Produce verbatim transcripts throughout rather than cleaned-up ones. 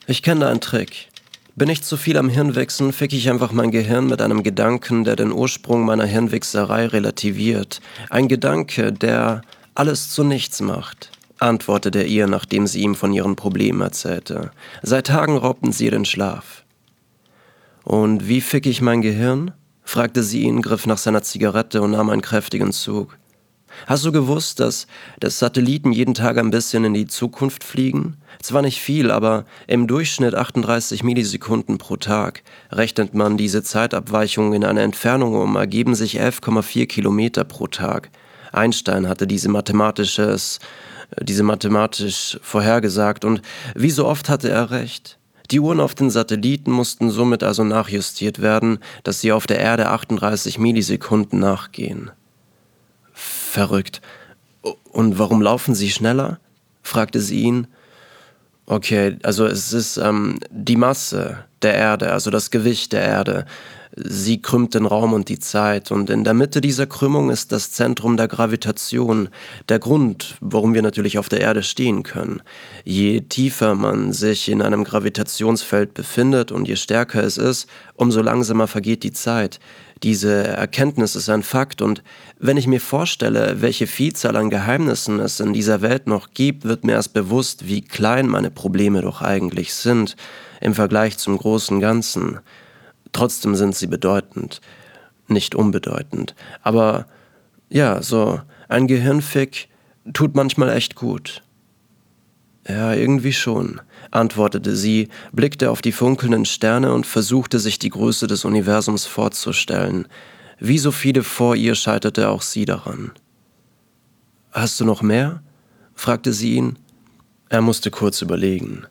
Ich kenne da einen Trick. Bin ich zu viel am Hirnwichsen, fick ich einfach mein Gehirn mit einem Gedanken, der den Ursprung meiner Hirnwichserei relativiert. Ein Gedanke, der alles zu nichts macht, antwortete er ihr, nachdem sie ihm von ihren Problemen erzählte. Seit Tagen raubten sie ihr den Schlaf. Und wie fick ich mein Gehirn? Fragte sie ihn, griff nach seiner Zigarette und nahm einen kräftigen Zug. Hast du gewusst, dass, dass Satelliten jeden Tag ein bisschen in die Zukunft fliegen? Zwar nicht viel, aber im Durchschnitt achtunddreißig Millisekunden pro Tag. Rechnet man diese Zeitabweichung in eine Entfernung um, ergeben sich elf Komma vier Kilometer pro Tag. Einstein hatte diese mathematisches, diese mathematisch vorhergesagt und wie so oft hatte er recht. Die Uhren auf den Satelliten mussten somit also nachjustiert werden, dass sie auf der Erde achtunddreißig Millisekunden nachgehen. Verrückt. Und warum laufen sie schneller? Fragte sie ihn. Okay, also es ist ähm, die Masse der Erde, also das Gewicht der Erde. Sie krümmt den Raum und die Zeit und in der Mitte dieser Krümmung ist das Zentrum der Gravitation, der Grund, warum wir natürlich auf der Erde stehen können. Je tiefer man sich in einem Gravitationsfeld befindet und je stärker es ist, umso langsamer vergeht die Zeit. Diese Erkenntnis ist ein Fakt und wenn ich mir vorstelle, welche Vielzahl an Geheimnissen es in dieser Welt noch gibt, wird mir erst bewusst, wie klein meine Probleme doch eigentlich sind im Vergleich zum großen Ganzen. Trotzdem sind sie bedeutend, nicht unbedeutend. Aber ja, so ein Gehirnfick tut manchmal echt gut. Ja, irgendwie schon, antwortete sie, blickte auf die funkelnden Sterne und versuchte sich die Größe des Universums vorzustellen. Wie so viele vor ihr scheiterte auch sie daran. »Hast du noch mehr?« fragte sie ihn. Er musste kurz überlegen.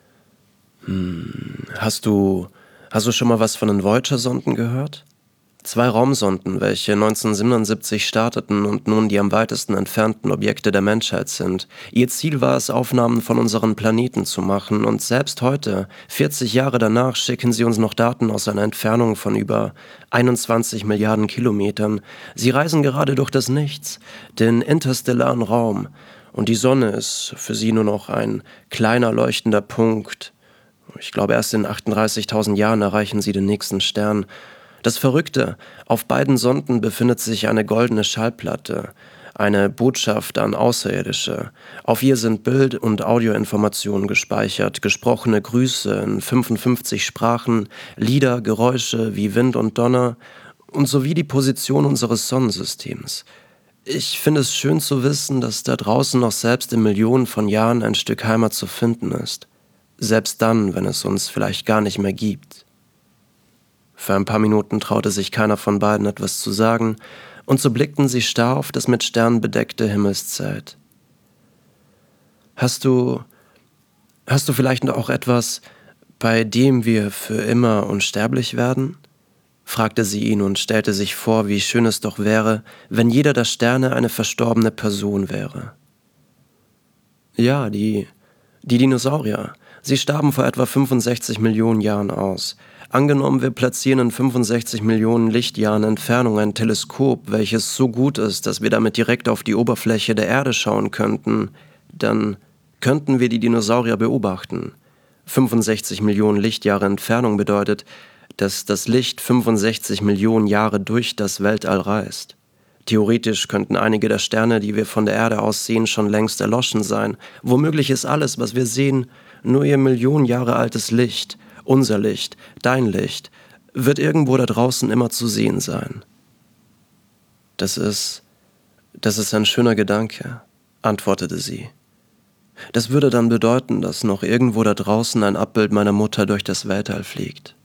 Hm, hast du... Hast du schon mal was von den Voyager-Sonden gehört? Zwei Raumsonden, welche neunzehnhundertsiebenundsiebzig starteten und nun die am weitesten entfernten Objekte der Menschheit sind. Ihr Ziel war es, Aufnahmen von unseren Planeten zu machen und selbst heute, vierzig Jahre danach, schicken sie uns noch Daten aus einer Entfernung von über einundzwanzig Milliarden Kilometern. Sie reisen gerade durch das Nichts, den interstellaren Raum und die Sonne ist für sie nur noch ein kleiner leuchtender Punkt. Ich glaube, erst in achtunddreißigtausend Jahren erreichen sie den nächsten Stern. Das Verrückte, auf beiden Sonden befindet sich eine goldene Schallplatte, eine Botschaft an Außerirdische. Auf ihr sind Bild- und Audioinformationen gespeichert, gesprochene Grüße in fünfundfünfzig Sprachen, Lieder, Geräusche wie Wind und Donner und sowie die Position unseres Sonnensystems. Ich finde es schön zu wissen, dass da draußen noch selbst in Millionen von Jahren ein Stück Heimat zu finden ist. Selbst dann, wenn es uns vielleicht gar nicht mehr gibt. Für ein paar Minuten traute sich keiner von beiden etwas zu sagen, und so blickten sie starr auf das mit Sternen bedeckte Himmelszelt. Hast du, hast du vielleicht auch etwas, bei dem wir für immer unsterblich werden? Fragte sie ihn und stellte sich vor, wie schön es doch wäre, wenn jeder der Sterne eine verstorbene Person wäre. Ja, die, die Dinosaurier. Sie starben vor etwa fünfundsechzig Millionen Jahren aus. Angenommen, wir platzieren in fünfundsechzig Millionen Lichtjahren Entfernung ein Teleskop, welches so gut ist, dass wir damit direkt auf die Oberfläche der Erde schauen könnten, dann könnten wir die Dinosaurier beobachten. fünfundsechzig Millionen Lichtjahre Entfernung bedeutet, dass das Licht fünfundsechzig Millionen Jahre durch das Weltall reist. Theoretisch könnten einige der Sterne, die wir von der Erde aus sehen, schon längst erloschen sein. Womöglich ist alles, was wir sehen, nur ihr Millionen Jahre altes Licht, unser Licht, dein Licht, wird irgendwo da draußen immer zu sehen sein. Das ist, das ist ein schöner Gedanke, antwortete sie. Das würde dann bedeuten, dass noch irgendwo da draußen ein Abbild meiner Mutter durch das Weltall fliegt.